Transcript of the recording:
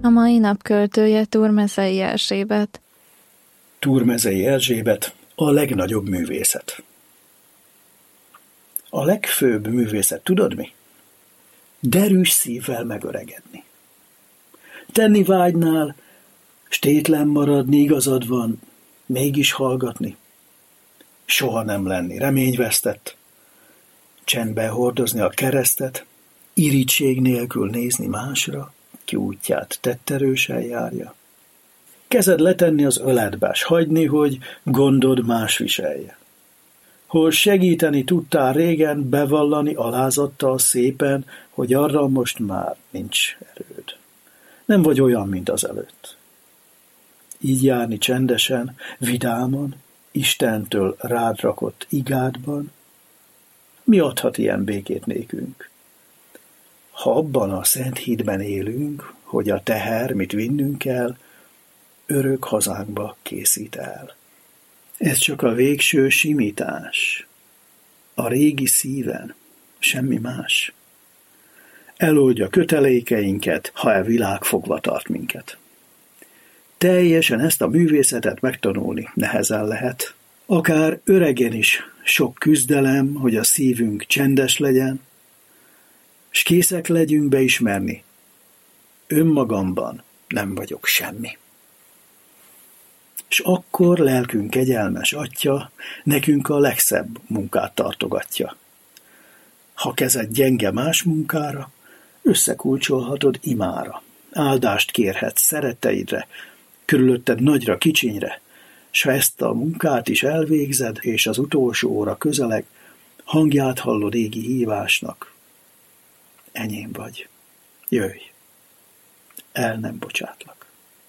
A mai nap költője Turmezei Erzsébet. Turmezei Erzsébet, a legnagyobb művészet. A legfőbb művészet tudod mi? Derűs szívvel megöregedni. Tenni vágynál, s tétlen maradni, igazad van, mégis hallgatni. Soha nem lenni reményvesztett, csendben hordozni a keresztet, irigység nélkül nézni másra, ki útját tetterősen járja. Kezed letenni az öletbe, s hagyni, hogy gondod más viselje. Hol segíteni tudtál régen, bevallani alázattal szépen, hogy arra most már nincs erőd. Nem vagy olyan, mint az előtt. Így járni csendesen, vidáman, Istentől rád rakott igádban, mi adhat ilyen békét nékünk? Ha abban a szent hídben élünk, hogy a teher, mit vinnünk kell, örök hazánkba készít el. Ez csak a végső simítás. A régi szíven, semmi más. Eloldja kötelékeinket, ha e világ fogva tart minket. Teljesen ezt a művészetet megtanulni nehezen lehet. Akár öregen is sok küzdelem, hogy a szívünk csendes legyen, s készek legyünk beismerni. Önmagamban nem vagyok semmi. És akkor lelkünk kegyelmes Atya nekünk a legszebb munkát tartogatja. Ha kezed gyenge más munkára, összekulcsolhatod imára. Áldást kérhetsz szeretteidre, körülötted nagyra, kicsinyre, s ha ezt a munkát is elvégzed, és az utolsó óra közeleg, hangját hallod égi hívásnak. Enyém vagy, jöjj, el nem bocsátlak.